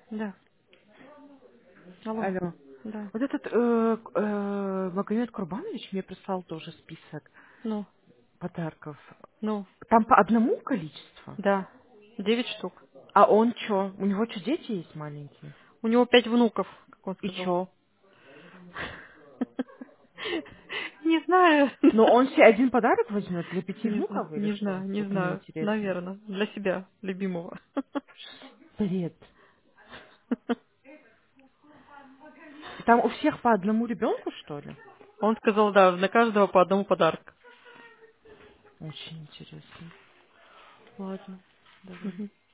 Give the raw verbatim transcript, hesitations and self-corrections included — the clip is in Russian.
Да. Алло. Алло. Да. Вот этот э, к- э, Магомед Курбанович мне прислал тоже список Ну, подарков. ну, Там по одному количеству? да. Девять штук. А он чё? У него что, дети есть маленькие? У него пять внуков, как он И сказал. чё? Не знаю. Но он себе один подарок возьмет для пяти Не знаю, внуков или не что? знаю, не Вот мне знаю. интересно. Наверное, для себя, любимого. Бред. И там у всех по одному ребенку, что ли? Он сказал, да, на каждого по одному подарку. Очень интересно. Ладно, давай. Мгм.